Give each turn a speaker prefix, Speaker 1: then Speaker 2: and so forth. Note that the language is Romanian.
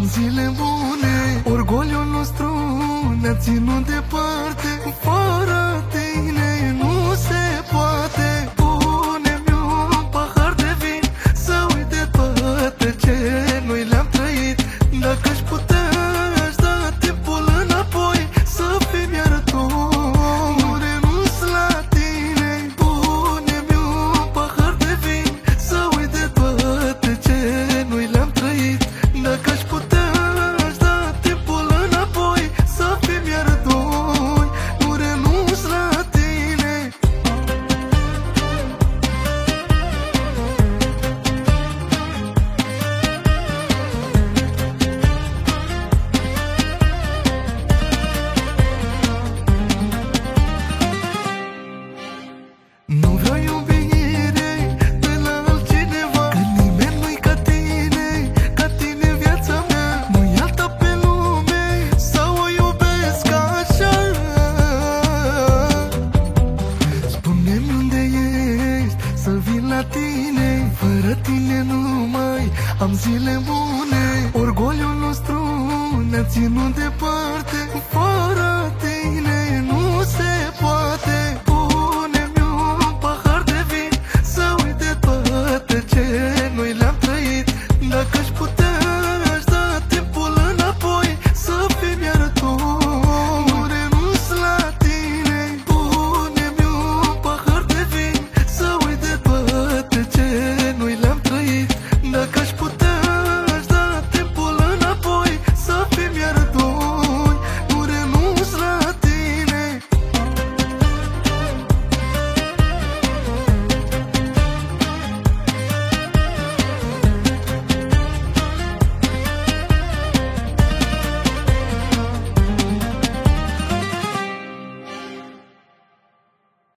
Speaker 1: zile bune. Orgoliul nostru ne-a ținut departe. Fără tine nu se poate. Pune-mi un pahar de vin să uit de toate ce noi le-am trăit. Dacă-și putea, aș da timpul înapoi să fim iar doi. Nu renunț la tine. Pune-mi un pahar de vin să uit de toate ce noi le-am trăit. Dacă-și putea, aș da timpul înapoi să fim iar doi. Nu renunț la tine. Nu vreau iubire de la altcineva, că nimeni nu-i ca tine, ca tine viața mea. Nu-i alta pe lume sau o iubesc așa. Spune-mi unde ești, să vin la tine. Fără tine nu mai am zile bune. Orgoliul nostru ne-a ținut departe.